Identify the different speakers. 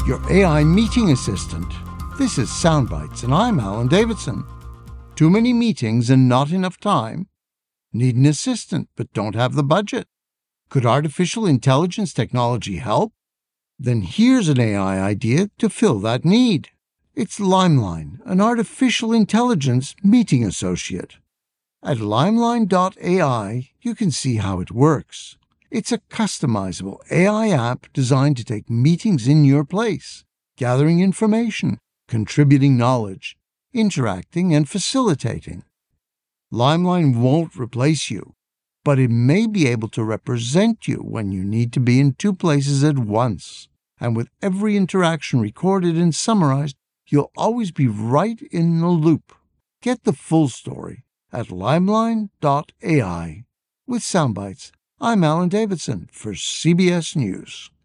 Speaker 1: your AI meeting assistant. This is Soundbites, and I'm Alan Davidson. Too many meetings and not enough time? Need an assistant but don't have the budget? Could artificial intelligence technology help? Then here's an AI idea to fill that need. It's Limeline, an artificial intelligence meeting associate. At limeline.ai, you can see how it works. It's a customizable AI app designed to take meetings in your place, gathering information, contributing knowledge, interacting, and facilitating. Limeline won't replace you, but it may be able to represent you when you need to be in two places at once. And with every interaction recorded and summarized, you'll always be right in the loop. Get the full story at limeline.ai. With Soundbites, I'm Alan Davidson for CBS News.